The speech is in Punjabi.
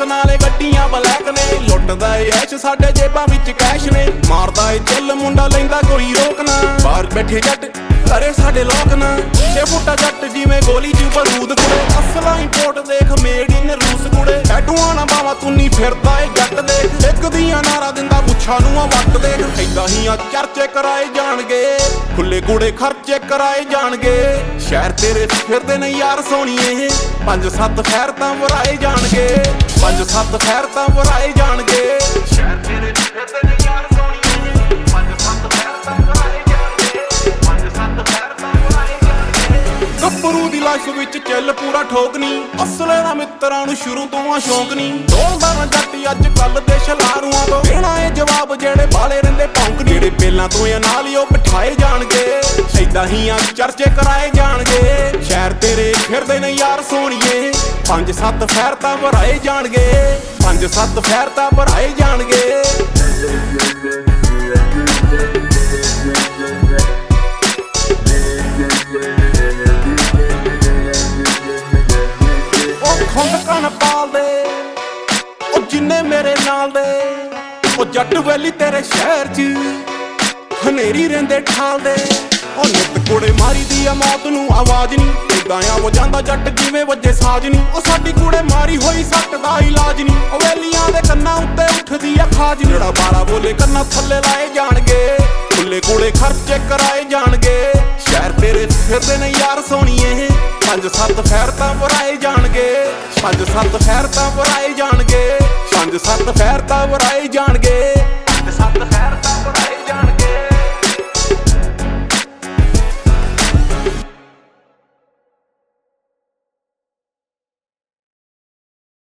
ਬਲੈਕ ਨਾਲੇ ਗੱਡੀਆਂ ਬਲੈਕ ਨੇ। ਲੁੱਟਦਾ ਏ ਐਸ਼ ਸਾਡੇ ਜੇਬਾਂ ਵਿੱਚ ਕੈਸ਼ ਨੇ। ਮਾਰਦਾ ਏ ਚੱਲ ਮੁੰਡਾ ਲੈਂਦਾ ਕੋਈ ਰੋਕ ਨਾ। ਬਾਹਰ ਬੈਠੇ ਜੱਟ ਕਰੇ ਸਾਡੇ ਲੋਕ ਨਾ। 6 ਫੁੱਟਾ ਜੱਟ ਜਿਵੇਂ ਗੋਲੀ ਚ ਬਰੂਦ ਕੁੜੇ। ਅਸਲਾ ਇੰਪੋਰਟ ਦੇਖ ਮੇਡ ਇਨ ਰੂਸ ਕੁੜੇ। ਟੈਟੂਆਂ ਨਾ ਬਾਵਾ ਤੁੰਨੀ ਫਿਰਦਾ ਏ ਜੱਟ ਦੇਖ। ਇੱਕ ਦੀਆਂ ਨਾਰਾ ਦਿੰਦਾ ਮੁੱਛਾਂ ਨੂੰ ਆ ਵੱਟ ਦੇਖ। ਏਦਾਂ ਹੀ ਆ ਚਰਚੇ ਕਰਾਏ ਜਾਣਗੇ ਖੁੱਲੇ ਕੂੜੇ ਖਰਚੇ ਕਰਾਏ ਜਾਣਗੇ। ਸ਼ਹਿਰ ਤੇਰੇ ਫਿਰਦੇ ਨੇ ਯਾਰ ਸੋਹਣੀਏ 5-7 ਫੈਰ ਤਾਂ ਵਰਾਏ ਜਾਣਗੇ। 5-7 ਫੈਰ ਤਾਂ ਵਰਾਏ ਜਾਣਗੇ। ਸ਼ਹਿਰ ਤੇਰੇ ਫਿਰਦੇ ਨੇ ਯਾਰ ਸੋਹਣੀਏ 5-7 ਫੈਰ ਤਾਂ ਵਰਾਏ ਜਾਣਗੇ। 5-7 ਫੈਰ ਤਾਂ ਵਰਾਏ ਜਾਣਗੇ। ਗੱਭਰੂ ਦੀ ਲਾਈਫ ਵਿੱਚ ਚੱਲ ਪੂਰਾ ਠੋਕ ਨੀ। ਅਸਲੇ ਦਾ ਮਿੱਤਰਾਂ ਨੂੰ ਸ਼ੁਰੂ ਤੋਂ ਆ ਸ਼ੌਂਕ ਨੀ। ਢੋਲਦਾ ਨਾ ਜੱਟ ਅੱਜ ਕੱਲ ਦੇ ਸ਼ਲਾਰੂਆਂ ਤੋਂ। ਦੇਣਾ ਏ ਜਵਾਬ ਜਿਹੜੇ ਬਾਲੇ ਰਹਿੰਦੇ ਭੌਂਕ ਨੀ। ਜਿਹੜੇ ਪਹਿਲਾਂ ਤੋਂ ਆ ਨਾਲ ਹੀ ਉਹ ਬਿਠਾਏ ਜਾਣਗੇ। ਏਦਾਂ ਹੀ ਆ ਚਰਚੇ ਕਰਾਏ ਜਾਣਗੇ। ਸ਼ਹਿਰ ਤੇਰੇ ਫਿਰਦੇ ਨੇ ਯਾਰ ਸੋਹਣੀਏ 5-7 ਫੈਰ ਤਾਂ ਵਰਾਏ ਜਾਣਗੇ। 5-7 ਫੈਰ ਤਾਂ ਵਰਾਏ ਜਾਣਗੇ। ਉਹ ਖੁੰਦਕਾਂ ਨਾ ਪਾਲਦੇ ਉਹ ਜਿੰਨੇ ਮੇਰੇ ਨਾਲ ਦੇ। ਉਹ ਜੱਟ ਵੈਲੀ ਤੇਰੇ ਸ਼ਹਿਰ 'ਚ ਹਨੇਰੀ ਰਹਿੰਦੇ ਠਾਲਦੇ। ਉਹ ਨਿੱਤ ਕੁੜੇ ਮਾਰੀ ਦੀ ਆ ਮੌਤ ਨੂੰ ਆਵਾਜ਼ ਨੀ। ਏਦਾਂ ਆ ਉਹ ਜਾਂਦਾ ਜੱਟ ਜਿਵੇਂ ਵੱਜੇ ਸਾਜ ਨੀ। ਉਹ ਸਾਡੀ ਕੁੜੇ ਮਾਰੀ ਹੋਈ ਸੱਟ ਦਾ ਇਲਾਜ ਨੀ। ਉਹ ਵੈਲੀਆਂ ਦੇ ਕੰਨਾਂ ਉੱਤੇ ਉੱਠਦੀ ਆ ਖਾਜ ਨੀ। ਜਿਹੜਾ ਬਾਰਾ ਬੋਲੇ ਕੰਨਾਂ ਥੱਲੇ ਲਾਏ ਜਾਣਗੇ। ਖੁੱਲੇ ਕੂੜੇ ਖਰਚੇ ਕਰਾਏ ਜਾਣਗੇ। ਸ਼ਹਿਰ ਤੇਰੇ ਫਿਰਦੇ ਨੇ ਯਾਰ ਸੋਹਣੀਏ 5-7 ਫੈਰ ਤਾਂ ਵਰਾਏ ਜਾਣਗੇ। 5-7 ਫੈਰ ਤਾਂ ਵਰਾਏ ਜਾਣਗੇ। 5-7 ਫੈਰ ਤਾਂ ਵਰਾਏ ਜਾਣਗੇ।